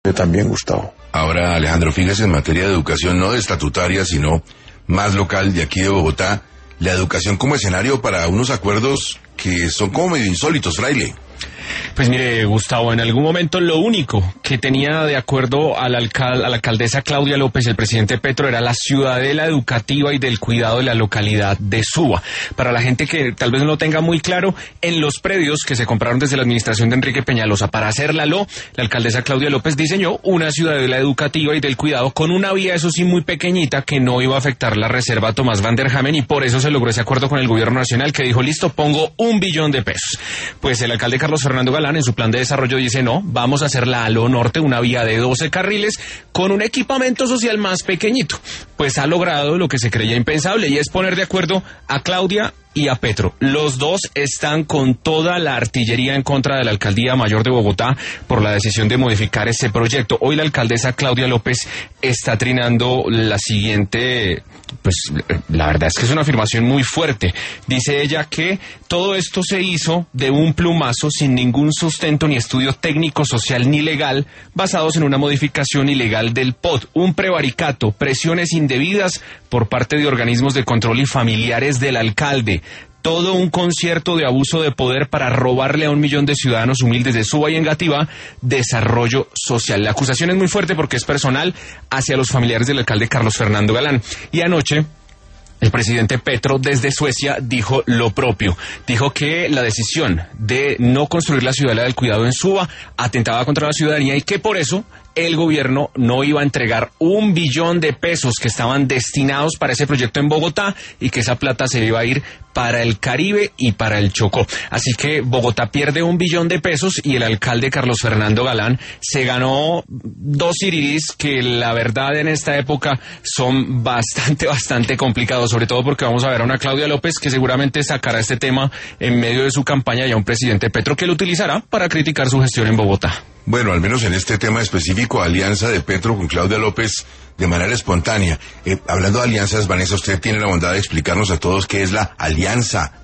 También, Gustavo. Ahora, Alejandro, fíjese en materia de educación, no de estatutaria, sino más local de aquí de Bogotá, la educación como escenario para unos acuerdos que son como medio insólitos, fraile. Pues mire, Gustavo, en algún momento lo único que tenía de acuerdo a la alcaldesa Claudia López, el presidente Petro, era la ciudadela educativa y del cuidado de la localidad de Suba. Para la gente que tal vez no lo tenga muy claro, en los predios que se compraron desde la administración de Enrique Peñalosa para hacer la alcaldesa Claudia López diseñó una ciudadela educativa y del cuidado con una vía, eso sí, muy pequeñita, que no iba a afectar la reserva Tomás Van der Hamen, y por eso se logró ese acuerdo con el gobierno nacional, que dijo, listo, pongo 1 billón de pesos. Pues el alcalde Carlos Fernando Galán en su plan de desarrollo dice, no, vamos a hacer la Alo Norte, una vía de 12 carriles con un equipamiento social más pequeñito. Pues ha logrado lo que se creía impensable, y es poner de acuerdo a Claudia y a Petro. Los dos están con toda la artillería en contra de la Alcaldía Mayor de Bogotá por la decisión de modificar ese proyecto. Hoy la alcaldesa Claudia López está trinando la siguiente, pues la verdad es que es una afirmación muy fuerte. Dice ella que todo esto se hizo de un plumazo, sin ningún sustento ni estudio técnico, social ni legal, basados en una modificación ilegal del POT, un prevaricato, presiones indebidas por parte de organismos de control y familiares del alcalde. Todo un concierto de abuso de poder para robarle a 1 millón de ciudadanos humildes de Suba y Engativá desarrollo social. La acusación es muy fuerte porque es personal hacia los familiares del alcalde Carlos Fernando Galán. Y anoche el presidente Petro desde Suecia dijo lo propio. Dijo que la decisión de no construir la ciudadela del cuidado en Suba atentaba contra la ciudadanía y que por eso el gobierno no iba a entregar 1 billón de pesos que estaban destinados para ese proyecto en Bogotá, y que esa plata se iba a ir para el Caribe y para el Chocó. Así que Bogotá pierde 1 billón de pesos y el alcalde Carlos Fernando Galán se ganó 2 siriris que la verdad en esta época son bastante complicados, sobre todo porque vamos a ver a una Claudia López que seguramente sacará este tema en medio de su campaña, y a un presidente Petro que lo utilizará para criticar su gestión en Bogotá. Bueno, al menos en este tema específico, alianza de Petro con Claudia López de manera espontánea. Hablando de alianzas, Vanessa, usted tiene la bondad de explicarnos a todos qué es la alianza